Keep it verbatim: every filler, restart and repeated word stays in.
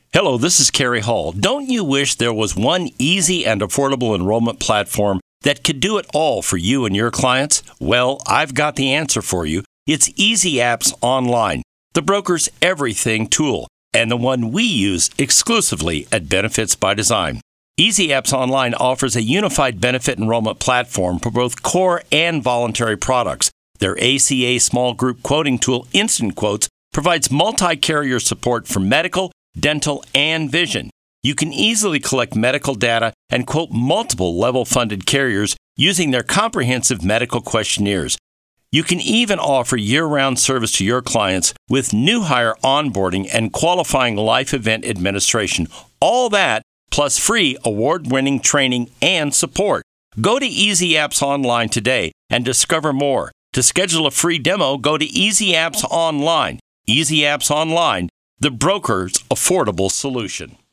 Hello, this is Kerry Hall. Don't you wish there was one easy and affordable enrollment platform that could do it all for you and your clients? Well, I've got the answer for you. It's Easy Apps Online, the broker's everything tool, and the one we use exclusively at Benefits by Design. Easy Apps Online offers a unified benefit enrollment platform for both core and voluntary products. Their A C A small group quoting tool, Instant Quotes, provides multi-carrier support for medical, dental, and vision. You can easily collect medical data and quote multiple level-funded carriers using their comprehensive medical questionnaires. You can even offer year-round service to your clients with new hire onboarding and qualifying life event administration. All that plus free award-winning training and support. Go to Easy Apps Online today and discover more. To schedule a free demo, go to Easy Apps Online. Easy Apps Online, the broker's affordable solution.